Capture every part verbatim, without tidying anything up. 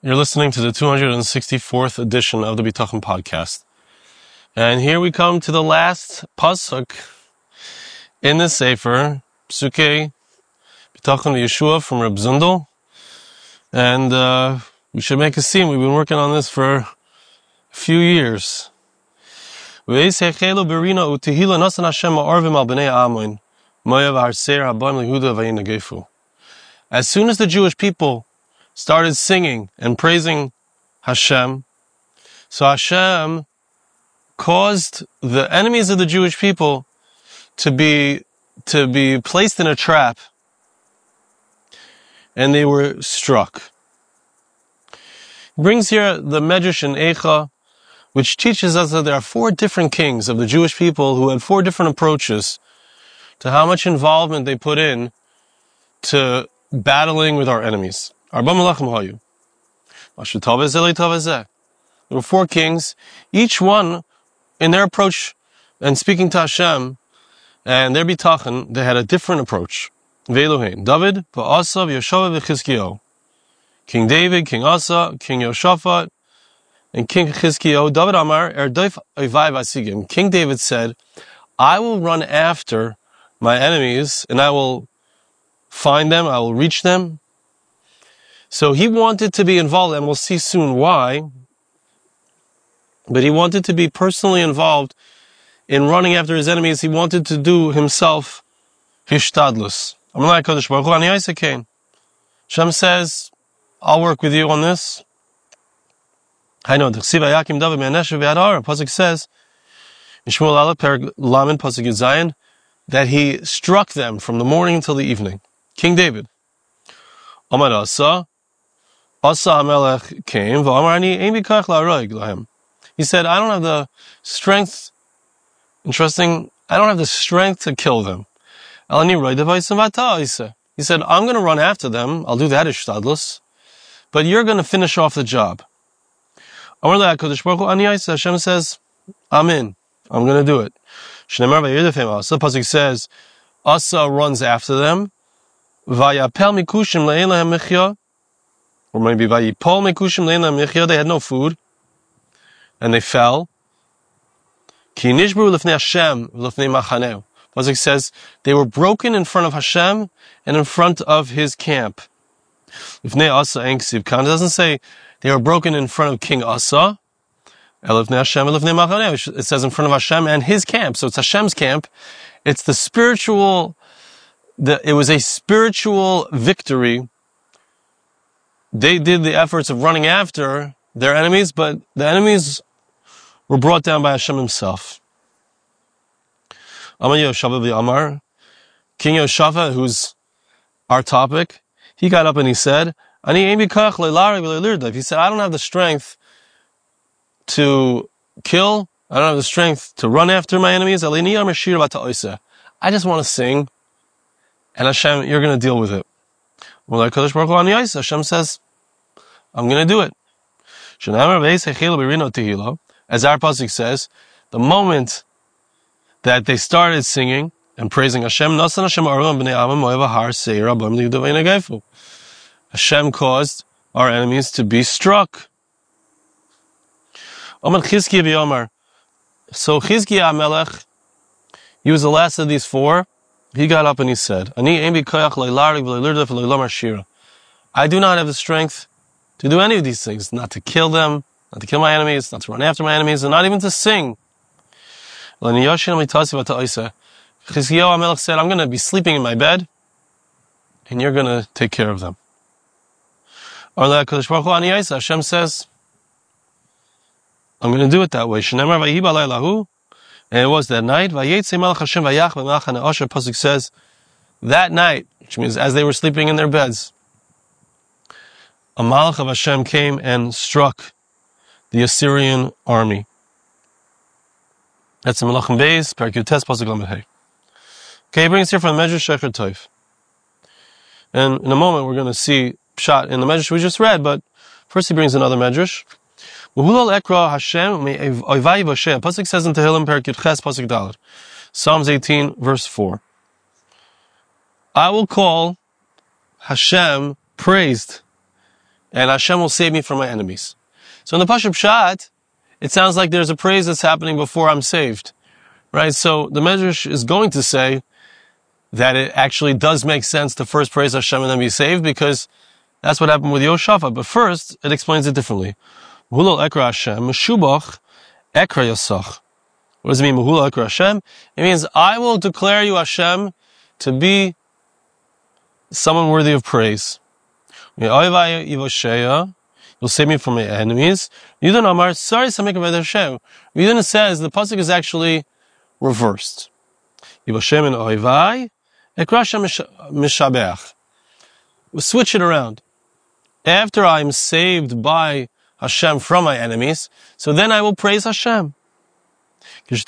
You're listening to the two hundred sixty-fourth edition of the Bitachon podcast. And here we come to the last pasuk in the Sefer, Psukei Bitachon Yeshua from Reb Zundel. And uh, we should make a scene. We've been working on this for a few years. As soon as the Jewish people started singing and praising Hashem, so Hashem caused the enemies of the Jewish people to be to be placed in a trap, and they were struck. It brings here the Medrash in Eicha, which teaches us that there are four different kings of the Jewish people who had four different approaches to how much involvement they put in to battling with our enemies. There were four kings, each one in their approach and speaking to Hashem and their bitachon, they had a different approach. David, Asa, Yeshua, Chizkiyahu. King David, King Asa, King Yoshaphat, and King Chizkiyahu. David Amar, Erdoif Oivai Vasigim. King David said, I will run after my enemies and I will find them, I will reach them. So he wanted to be involved, and we'll see soon why, but he wanted to be personally involved in running after his enemies. He wanted to do himself hishtadlus. Hashem says, I'll work with you on this. I know, the Pasuk says, that he struck them from the morning until the evening. King David. Amar Asa, Asa HaMelech came, he said, I don't have the strength, interesting, I don't have the strength to kill them. He said, I'm going to run after them, I'll do that ishtadlus, but you're going to finish off the job. Hashem says, I'm in, I'm going to do it. The Pasuk says, Asa runs after them, Vayapel mikushim le'en lahem mechya, or maybe vayipol mikushim le'en lahem mechya, they had no food, and they fell. Ki nishbru lefnei Hashem v'lefnei machaneu. Pasuk says, they were broken in front of Hashem and in front of his camp. Lefnei Asa en ksiv kan. It doesn't say they were broken in front of King Asa. Lefnei Hashem v'lefnei machaneu. It says in front of Hashem and his camp. So it's Hashem's camp. It's the spiritual The, it was a spiritual victory. They did the efforts of running after their enemies, but the enemies were brought down by Hashem himself. Amar Yoshaphat Amar, King Yoshaphat, who's our topic, he got up and he said, he said, I don't have the strength to kill, I don't have the strength to run after my enemies. I just want to sing. And Hashem, you're going to deal with it. Hashem says, I'm going to do it. As our pasuk says, the moment that they started singing and praising Hashem, Hashem caused our enemies to be struck. So Chizkiyahu HaMelech, he was the last of these four. He got up and he said, I do not have the strength to do any of these things, not to kill them, not to kill my enemies, not to run after my enemies, and not even to sing. Chizkiyahu HaMelech said, I'm going to be sleeping in my bed, and you're going to take care of them. Hashem says, I'm going to do it that way. And it was that night, Pasuk says, that night, which means as they were sleeping in their beds, a Malach of Hashem came and struck the Assyrian army. That's in Melachim Beis, Perek Yutes, Pasuk Lamed Hey. Okay, he brings here from the Medrash Shecher Toif. And in a moment we're going to see Pshat in the Medrash we just read, but first he brings another Medrash. Pasuk says in Tehillim, Perek Yudches, Pasuk Dalet, Psalms eighteen, verse four. I will call Hashem praised and Hashem will save me from my enemies. So in the Pashup Pshat, it sounds like there's a praise that's happening before I'm saved. Right? So the Medrash is going to say that it actually does make sense to first praise Hashem and then be saved, because that's what happened with Yehoshaphat. But first, it explains it differently. Hulal Ekra Hashem, Meshubach Ekra Yasach. What does it mean, Hulal Ekra Hashem? It means, I will declare you, Hashem, to be someone worthy of praise. You'll save me from my enemies. Yudin Amar, sorry, Yudin says the pasuk is actually reversed. Yivoshem and Oivai, Ekrashem Mishabeach. We'll switch it around. After I'm saved by Hashem from my enemies, so then I will praise Hashem. When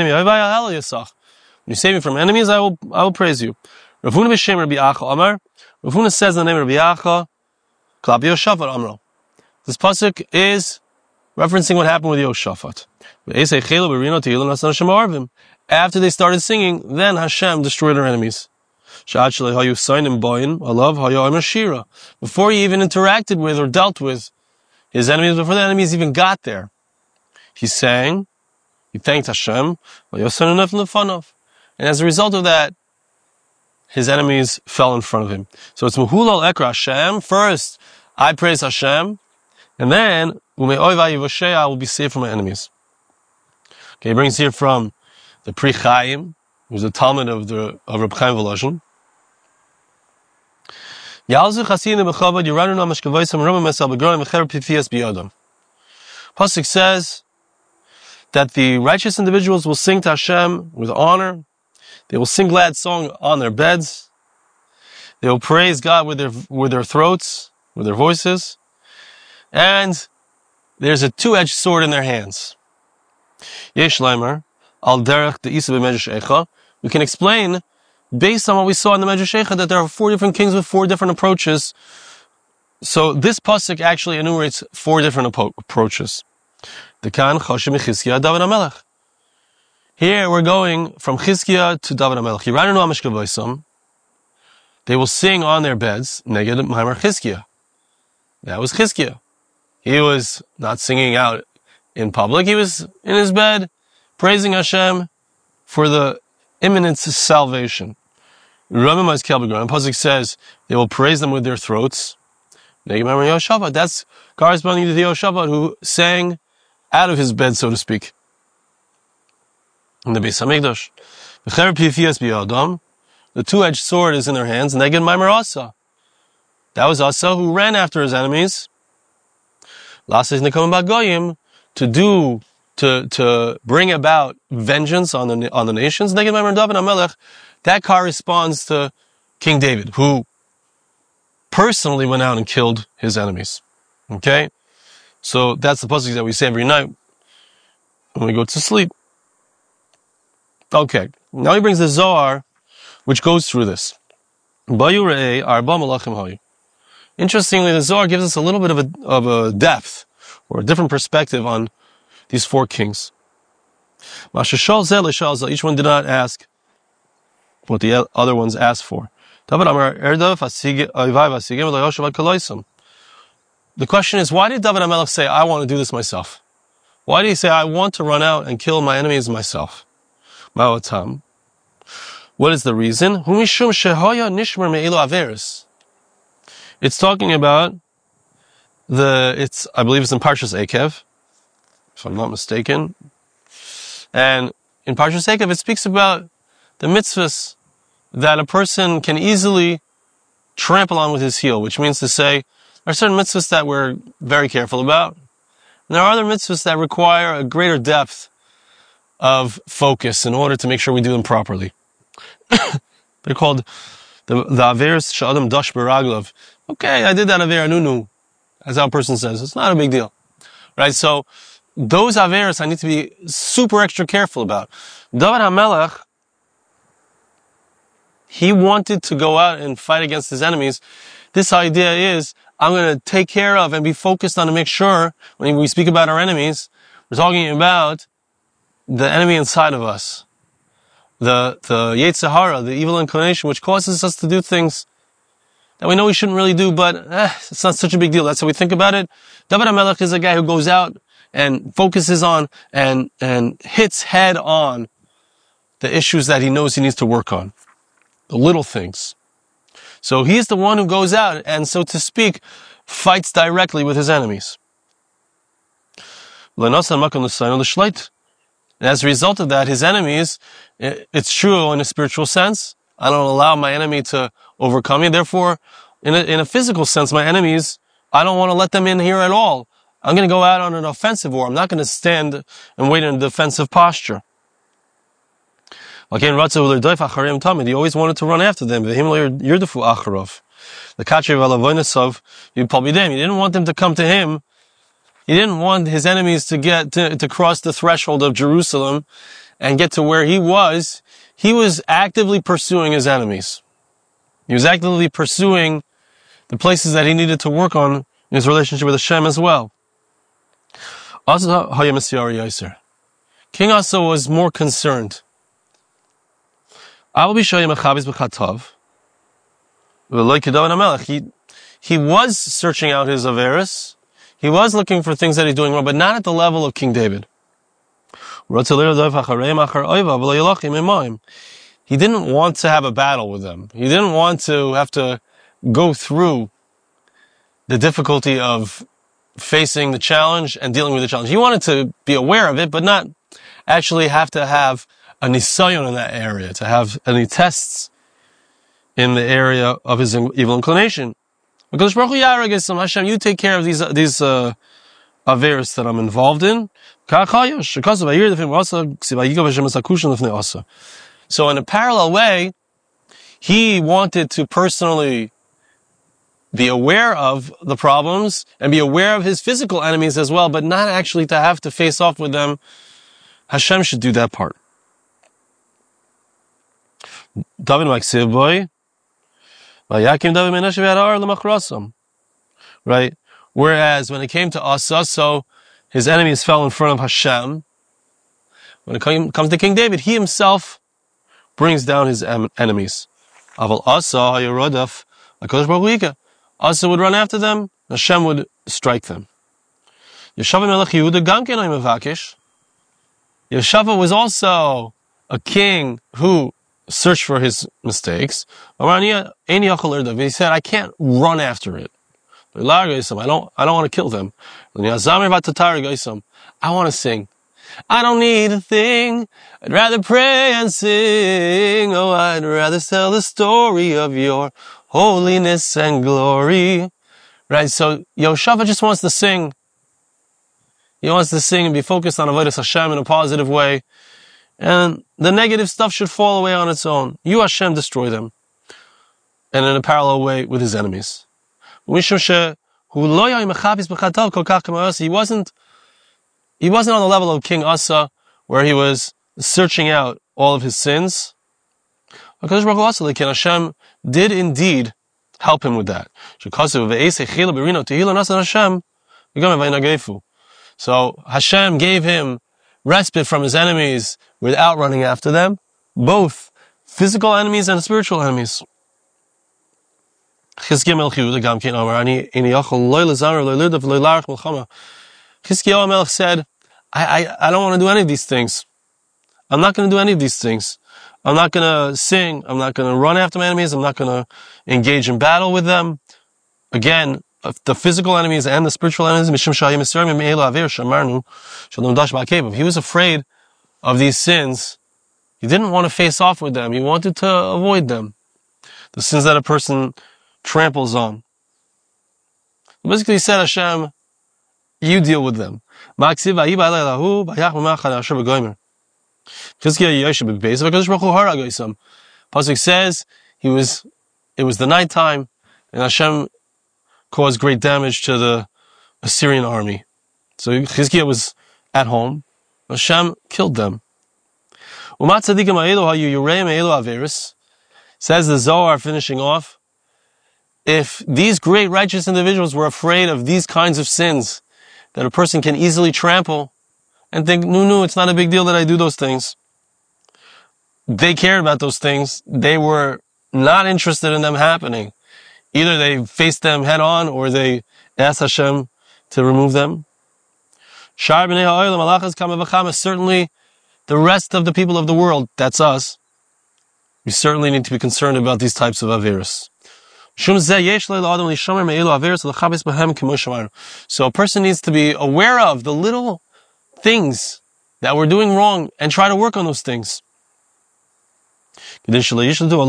you save me from enemies, I will I will praise you. Rav Huna b'shem Rabbi Acha Amar. Rav Huna says in the name of Rabbi Acha, Klab Yehoshaphat Amro. This pasuk is referencing what happened with Yehoshaphat. After they started singing, then Hashem destroyed their enemies. Before he even interacted with or dealt with his enemies, before the enemies even got there, he sang, he thanked Hashem, and as a result of that, his enemies fell in front of him. So it's Mehulal Ekra Hashem. First, I praise Hashem, and then I will be saved from my enemies. Okay, he brings here from the Pri Chaim, who's a Talmud of the of Reb Chaim Volozhin. Pasuk says that the righteous individuals will sing to Hashem with honor. They will sing glad song on their beds. They will praise God with their with their throats, with their voices. And there's a two-edged sword in their hands. Yesh Leimer, al derech the Isa b'Medrash Eicha. We can explain, based on what we saw in the Medrash Eicha, that there are four different kings with four different approaches. So this pasuk actually enumerates four different apo- approaches. The Kan Chashim Chizkiah David HaMelech. Here we're going from Chizkiah to David HaMelech. Yiranu HaMishkavaisam. They will sing on their beds, Neged Maimer Chizkiah. That was Chizkiah. He was not singing out in public. He was in his bed, praising Hashem for the imminent salvation. Ramim Azkel B'Gram. Pasuk says they will praise them with their throats. Neged Maimer Yehoshaphat. That's corresponding to the Yehoshaphat who sang out of his bed, so to speak. In the Beis Hamikdash, the two-edged sword is in their hands. Neged Maimer Asa. That was Asa who ran after his enemies. To do, to, to bring about vengeance on the, on the nations. Neged Maimer David HaMelech. That corresponds to King David, who personally went out and killed his enemies. Okay? So that's the pasuk that we say every night when we go to sleep. Okay. Now he brings the Zohar, which goes through this. Interestingly, the Zohar gives us a little bit of a, of a depth, or a different perspective on these four kings. Each one did not ask what the other ones asked for. The question is, why did David HaMelech say, I want to do this myself? Why did he say, I want to run out and kill my enemies myself? Ma'otam. What is the reason? It's talking about the, it's, I believe it's in Parshas Ekev, if I'm not mistaken. And in Parshas Ekev, it speaks about the mitzvahs that a person can easily trample on with his heel, which means to say, there are certain mitzvahs that we're very careful about. And there are other mitzvahs that require a greater depth of focus in order to make sure we do them properly. They're called the the averos she'adam dash b'raglav. Okay, I did that aver nunu, as our person says. It's not a big deal, right? So those averos I need to be super extra careful about. David HaMelech, he wanted to go out and fight against his enemies. This idea is, I'm going to take care of and be focused on to make sure, when we speak about our enemies, we're talking about the enemy inside of us. The, the Yetzer Hara, the evil inclination, which causes us to do things that we know we shouldn't really do, but eh, it's not such a big deal. That's how we think about it. David HaMelech is a guy who goes out and focuses on and, and hits head on the issues that he knows he needs to work on. The little things. So he's the one who goes out and, so to speak, fights directly with his enemies. And as a result of that, his enemies, it's true in a spiritual sense, I don't allow my enemy to overcome me. Therefore, in a, in a physical sense, my enemies, I don't want to let them in here at all. I'm going to go out on an offensive war. I'm not going to stand and wait in a defensive posture. He always wanted to run after them. The Katri Valavoinasov, he didn't want them to come to him. He didn't want his enemies to get to, to cross the threshold of Jerusalem and get to where he was. He was actively pursuing his enemies. He was actively pursuing the places that he needed to work on in his relationship with Hashem as well. King Asa was more concerned. He, he was searching out his Averis. He was looking for things that he's doing wrong, but not at the level of King David. He didn't want to have a battle with them. He didn't want to have to go through the difficulty of facing the challenge and dealing with the challenge. He wanted to be aware of it, but not actually have to have a nisayon in that area, to have any tests in the area of his evil inclination. Because Baruch Hu Yaragis, Hashem, you take care of these these uh, averis that I'm involved in. So in a parallel way, he wanted to personally be aware of the problems and be aware of his physical enemies as well, but not actually to have to face off with them. Hashem should do that part. David Maksiv boy. Right? Whereas when it came to Asa, so his enemies fell in front of Hashem. When it comes to King David, he himself brings down his enemies. Asa Asa would run after them, Hashem would strike them. Yeshua was also a king who searched for his mistakes. He said, I can't run after it. I don't, I don't want to kill them. I want to sing. I don't need a thing. I'd rather pray and sing. Oh, I'd rather tell the story of your holiness and glory. Right? So, Yoshua just wants to sing. He wants to sing and be focused on Avodas Hashem in a positive way. And the negative stuff should fall away on its own. You, Hashem, destroy them. And in a parallel way with his enemies. He wasn't, he wasn't on the level of King Asa, where he was searching out all of his sins. Hashem did indeed help him with that. So Hashem gave him respite from his enemies without running after them, both physical enemies and spiritual enemies. Chizkiyahu HaMelech said, I, I, I don't want to do any of these things. I'm not going to do any of these things. I'm not going to sing. I'm not going to run after my enemies. I'm not going to engage in battle with them. Again, the physical enemies and the spiritual enemies. He was afraid of these sins. He didn't want to face off with them. He wanted to avoid them. The sins that a person tramples on. Basically, he said, Hashem, you deal with them. Pasuk says he was, it was the nighttime, and Hashem caused great damage to the Assyrian army. So Chizkiah was at home. Hashem killed them. Says the Zohar, finishing off, if these great righteous individuals were afraid of these kinds of sins that a person can easily trample and think, no, no, it's not a big deal that I do those things. They cared about those things. They were not interested in them happening. Either they face them head on or they ask Hashem to remove them. Certainly, the rest of the people of the world, that's us, we certainly need to be concerned about these types of Averis. So a person needs to be aware of the little things that we're doing wrong and try to work on those things. Very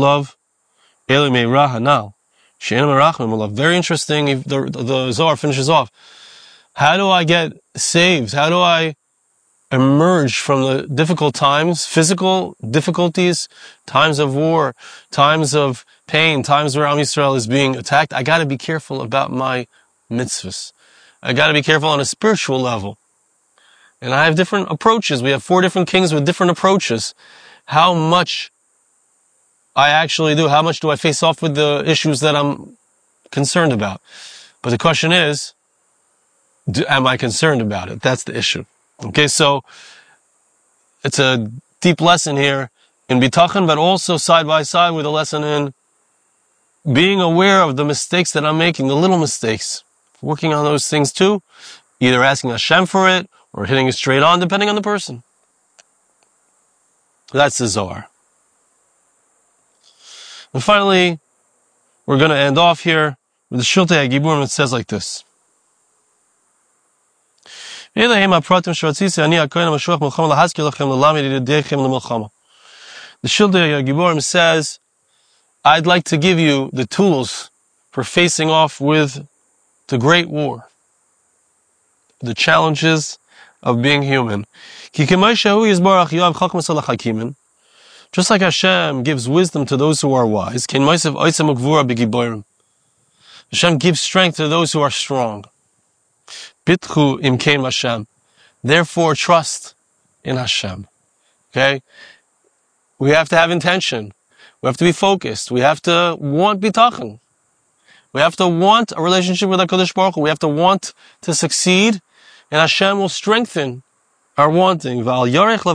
interesting. If the, the Zohar finishes off. How do I get saved? How do I emerge from the difficult times, physical difficulties, times of war, times of pain, times where Am Yisrael is being attacked? I got to be careful about my mitzvahs. I got to be careful on a spiritual level. And I have different approaches. We have four different kings with different approaches. How much I actually do, how much do I face off with the issues that I'm concerned about? But the question is, do, am I concerned about it? That's the issue. Okay, so it's a deep lesson here in bitachon, but also side by side with a lesson in being aware of the mistakes that I'm making, the little mistakes. Working on those things too, either asking Hashem for it or hitting it straight on, depending on the person. That's the Zohar. And finally, we're going to end off here with the Shiltei HaGiburim. It says like this. The Shiltei HaGiburim says, I'd like to give you the tools for facing off with the great war, the challenges of being human. Just like Hashem gives wisdom to those who are wise, Hashem gives strength to those who are strong. Therefore, trust in Hashem. Okay? We have to have intention. We have to be focused. We have to want bitachon. We have to want a relationship with HaKadosh Baruch Hu. We have to want to succeed, and Hashem will strengthen our wanting. Don't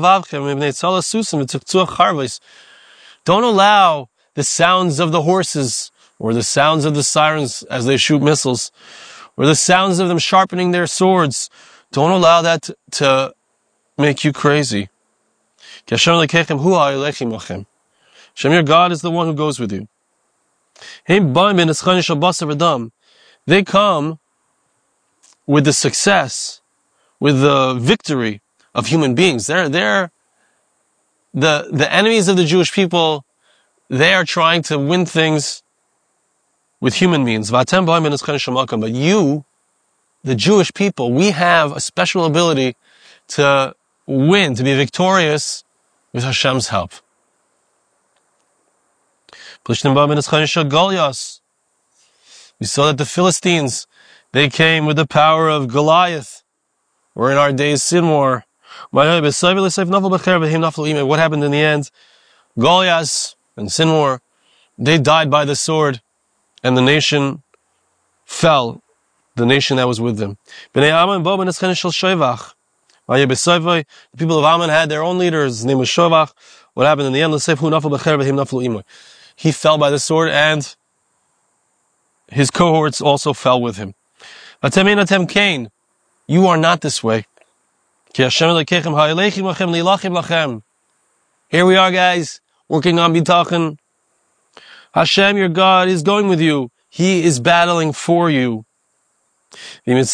allow the sounds of the horses, or the sounds of the sirens as they shoot missiles, or the sounds of them sharpening their swords. Don't allow that to, to make you crazy. Hashem, your God, is the one who goes with you. They come with the success, with the victory of human beings. They're, they're, the, the enemies of the Jewish people, they are trying to win things with human means. But you, the Jewish people, we have a special ability to win, to be victorious with Hashem's help. We saw that the Philistines, they came with the power of Goliath, or in our days, Sinwar. What happened in the end? Goliath and Sinwar, they died by the sword, and the nation fell, the nation that was with them. The people of Ammon had their own leaders. His name was Shovach. What happened in the end? He fell by the sword, and his cohorts also fell with him. You are not this way. Here we are, guys, working on bitachon. Hashem, your God, is going with you. He is battling for you. If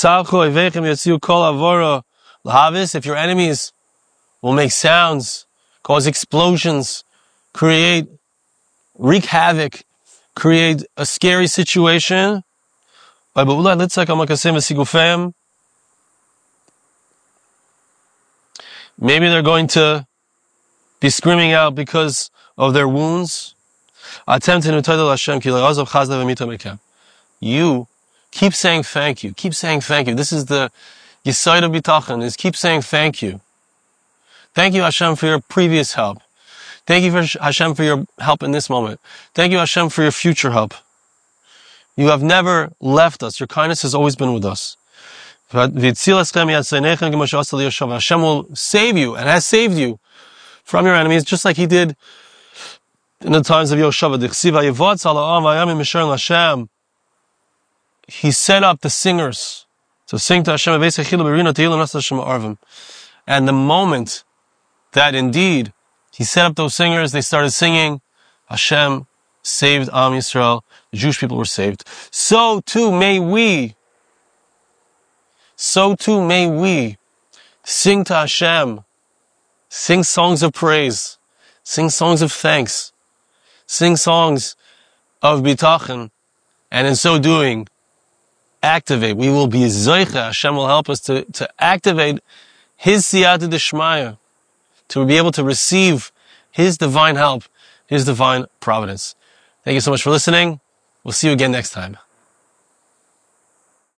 your enemies will make sounds, cause explosions, create, wreak havoc, create a scary situation, maybe they're going to be screaming out because of their wounds. You keep saying thank you. Keep saying thank you. This is the Yesod of Bitachon, is keep saying thank you. Thank you, Hashem, for your previous help. Thank you, for Hashem, for your help in this moment. Thank you, Hashem, for your future help. You have never left us. Your kindness has always been with us. Hashem will save you and has saved you from your enemies, just like He did in the times of Yoshua. He set up the singers to sing to Hashem. And the moment that indeed He set up those singers, they started singing, Hashem saved Am Yisrael, the Jewish people were saved. So too may we, so too may we sing to Hashem, sing songs of praise, sing songs of thanks, sing songs of bitachon, and in so doing, activate. We will be zoicha. Hashem will help us to, to activate His siyata d'shmaya, to be able to receive His divine help, His divine providence. Thank you so much for listening. We'll see you again next time.